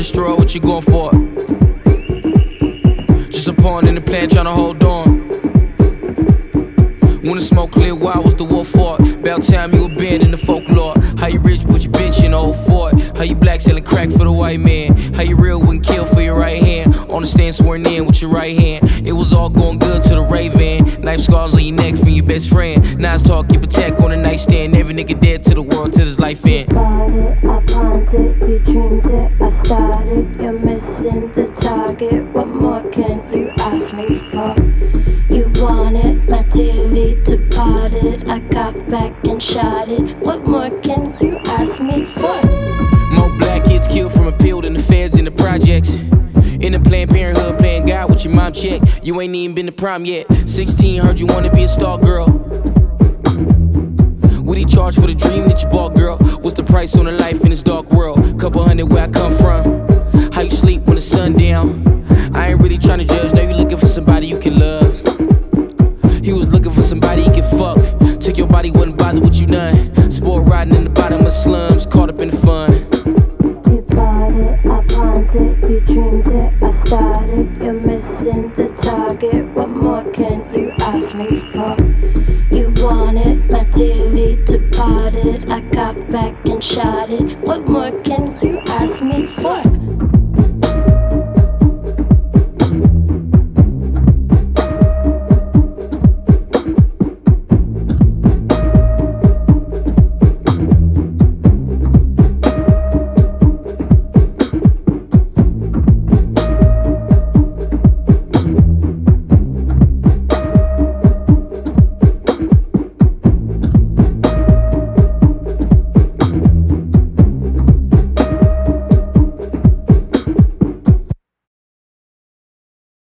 straw, what you going for? Just a pawn in the plan, tryna hold on. When the smoke clear, why was the war fought? About time you abandoned the folklore. How you rich with your bitch in the old Ford? How you black selling crack for the white man? How you real when kill for your right hand? On the stand sworn in with your right hand. It was all going good to the Raven. Knife scars on your neck from your best friend. Nice talk, keep a tech on the nightstand. Every nigga dead to the world till his life end. I planned it, you dreamed it, I started. You're missing the target. What more can you ask me for? You want it, my dearly departed. I got back and shot it. What more can you ask me for? More black kids killed from appeal than the feds in the projects. In the Planned Parenthood, playing God with your mom check. You ain't even been to prom yet. 16, heard you wanna be a star girl. What he charge for the dream that you bought, girl? What's the price on a life in this dark world? Couple hundred where I come from. How you sleep when the sun down? I ain't really tryna judge, know you looking for somebody you can love. He was looking for somebody he can fuck. Took your body, wasn't bothered with you none. Sport riding in the bottom of slums, caught up in the fun. You bought it, I planned it, you dreamed it, I started. You're missing the target. What more can you ask me for? You want it, my dearly departed. I got back and shot it.